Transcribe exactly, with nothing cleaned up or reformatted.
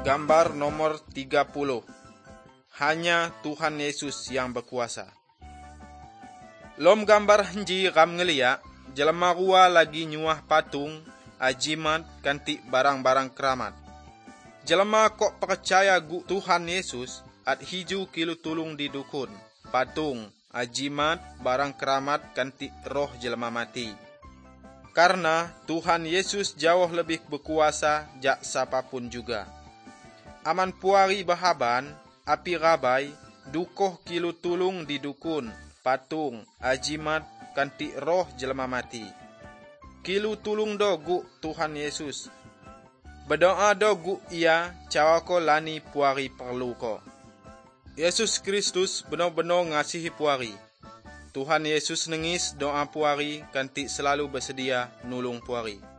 Gambar nomor tiga puluh. Hanya Tuhan Yesus yang berkuasa. Lom gambar henji ram ngelia, jelema rua lagi nyuah patung, ajimat kanti barang-barang keramat. Jelema kok percaya gu Tuhan Yesus, at hiju kilu tulung di dukun, patung, ajimat, barang keramat kanti roh jelema mati. Karena Tuhan Yesus jauh lebih berkuasa jak siapapun juga. Aman puari bahaban, api rabai, dukoh kilu tulung di dukun, patung, ajimat, kanti roh jelema mati. Kilu tulung do gu Tuhan Yesus. Berdoa do gu ia, cawa ko lani puari perlu ko. Yesus Kristus benar-benar ngasihi puari. Tuhan Yesus nengis doa puari kanti selalu bersedia nulung puari.